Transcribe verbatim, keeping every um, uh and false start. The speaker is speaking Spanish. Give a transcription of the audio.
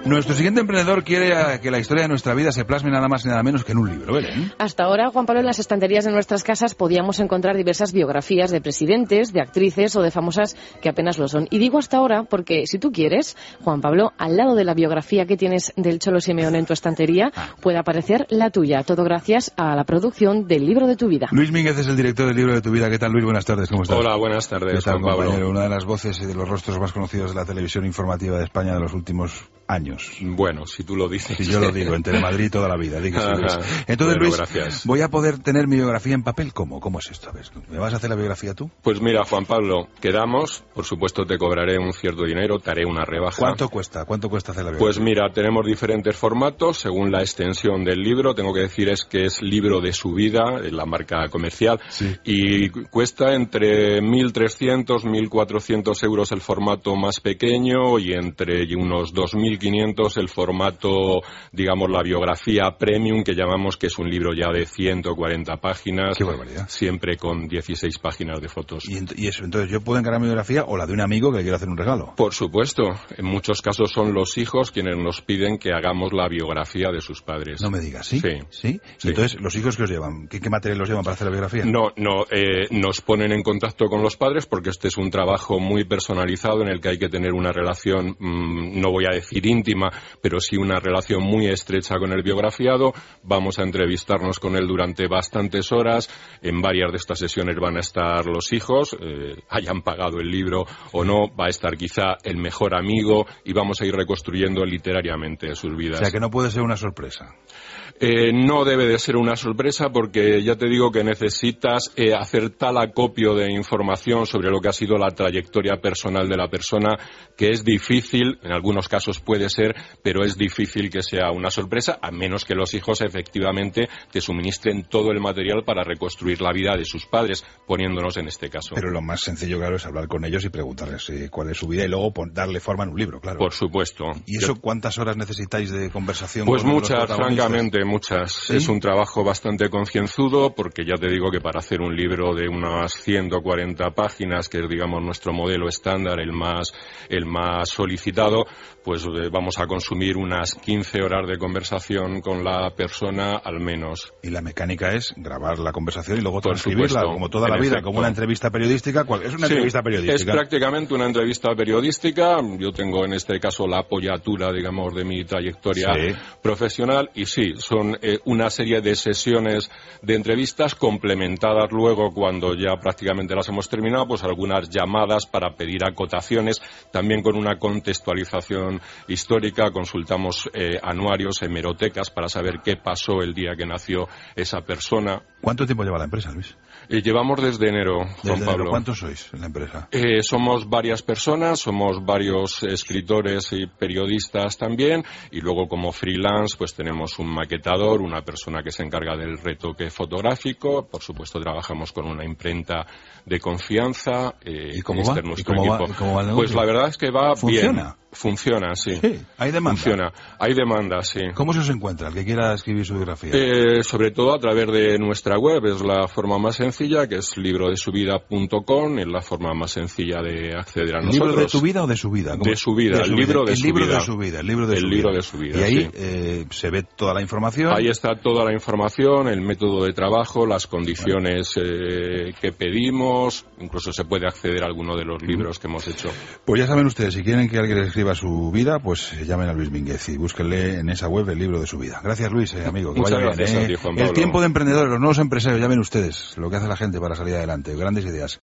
Nuestro siguiente emprendedor quiere que la historia de nuestra vida se plasme nada más y nada menos que en un libro, ¿Belén? Hasta ahora, Juan Pablo, en las estanterías de nuestras casas podíamos encontrar diversas biografías de presidentes, de actrices o de famosas que apenas lo son. Y digo hasta ahora porque, si tú quieres, Juan Pablo, al lado de la biografía que tienes del Cholo Simeone en tu estantería, puede aparecer la tuya. Todo gracias a la producción del libro de tu vida. Luis Mínguez es el director del libro de tu vida. ¿Qué tal, Luis? Buenas tardes, ¿cómo estás? Hola, buenas tardes, ¿Qué tal, Juan Pablo? compañero? Una de las voces y de los rostros más conocidos de la televisión informativa de España de los últimos años. Bueno, si tú lo dices. Si yo lo digo, en Telemadrid toda la vida. Digo, sí, Luis. Entonces, bueno, Luis, gracias. ¿voy a poder tener mi biografía en papel? ¿Cómo? ¿Cómo es esto? A ver, ¿me vas a hacer la biografía tú? Pues mira, Juan Pablo, quedamos. Por supuesto, te cobraré un cierto dinero, te haré una rebaja. ¿Cuánto cuesta? ¿Cuánto cuesta hacer la biografía? Pues mira, tenemos diferentes formatos según la extensión del libro. Tengo que decir es que es libro de su vida, la marca comercial, sí. Y cuesta entre mil trescientos, mil cuatrocientos euros el formato más pequeño y entre unos dos mil quinientos el formato, digamos, la biografía premium, que llamamos, que es un libro ya de ciento cuarenta páginas. ¡Qué barbaridad! Siempre con dieciséis páginas de fotos. ¿Y, ent- y eso, entonces yo puedo encargar mi biografía o la de un amigo que le quiero hacer un regalo? Por supuesto. En muchos casos son los hijos quienes nos piden que hagamos la biografía de sus padres. No me digas, ¿sí? Sí. ¿Sí? Sí. Entonces, ¿los hijos que os llevan? ¿Qué, qué material los llevan para hacer la biografía? No, no, eh, nos ponen en contacto con los padres porque este es un trabajo muy personalizado en el que hay que tener una relación, mmm, no voy a decir íntima, pero sí una relación muy estrecha con el biografiado. Vamos a entrevistarnos con él durante bastantes horas. En varias de estas sesiones van a estar los hijos, eh, hayan pagado el libro o no, va a estar quizá el mejor amigo y vamos a ir reconstruyendo literariamente sus vidas. O sea, que no puede ser una sorpresa. Eh, no debe de ser una sorpresa porque ya te digo que necesitas eh, hacer tal acopio de información sobre lo que ha sido la trayectoria personal de la persona que es difícil, en algunos casos puede ser, pero es difícil que sea una sorpresa, a menos que los hijos efectivamente te suministren todo el material para reconstruir la vida de sus padres, poniéndonos en este caso. Pero lo más sencillo, claro, es hablar con ellos y preguntarles eh, cuál es su vida y luego pon- darle forma en un libro, claro. Por supuesto. ¿Y eso Yo- cuántas horas necesitáis de conversación? Pues con los muchas, protagonistas? francamente, muchas. ¿Sí? Es un trabajo bastante concienzudo porque ya te digo que para hacer un libro de unas ciento cuarenta páginas, que es, digamos, nuestro modelo estándar, el más, el más solicitado, pues eh, vamos a consumir unas quince horas de conversación con la persona al menos. Y la mecánica es grabar la conversación y luego Por transcribirla, supuesto, como toda en la vida, efecto. como una entrevista periodística. ¿Cuál? Es una Sí, entrevista periodística. es prácticamente una entrevista periodística. Yo tengo en este caso la apoyatura, digamos, de mi trayectoria Sí. profesional y sí, son eh, una serie de sesiones de entrevistas complementadas luego cuando ya prácticamente las hemos terminado, pues algunas llamadas para pedir acotaciones, también con una contextualización histórica. Consultamos eh, anuarios, hemerotecas para saber qué pasó el día que nació esa persona. ¿Cuánto tiempo lleva la empresa, Luis? Eh, llevamos desde enero, Desde Juan enero. Pablo. ¿Cuántos sois en la empresa? Eh, somos varias personas, somos varios escritores y periodistas también, y luego como freelance pues tenemos un maquetador, una persona que se encarga del retoque fotográfico, por supuesto trabajamos con una imprenta de confianza. Eh, ¿Y cómo este va? es nuestro ¿Y cómo va- equipo. y cómo va el negocio? Pues la verdad es que va ¿Funciona? bien. Funciona, sí. Sí, hay demanda. Funciona. Hay demanda, sí. ¿Cómo se os encuentra el que quiera escribir su biografía? Eh, sobre todo a través de nuestra web, es la forma más sencilla, que es libro de su vida punto com, es la forma más sencilla de acceder a ¿El nosotros. libro de tu vida o de su vida? ¿Cómo? De su vida, el libro de el su libro vida. de su vida, el libro de El su libro vida. de su vida, Y ahí sí. eh, se ve toda la información. Ahí está toda la información, el método de trabajo, las condiciones eh, que pedimos, incluso se puede acceder a alguno de los libros que hemos hecho. Pues ya saben ustedes, si quieren que alguien les escriba su vida, pues eh, llamen a Luis Mínguez y búsquenle en esa web el libro de su vida. Gracias, Luis, eh, amigo. Que Muchas vaya gracias bien, a ¿eh? ti, Juan El Pablo. tiempo de emprendedores, los nuevos empresarios, ya ven ustedes lo que hace la gente para salir adelante. Grandes ideas.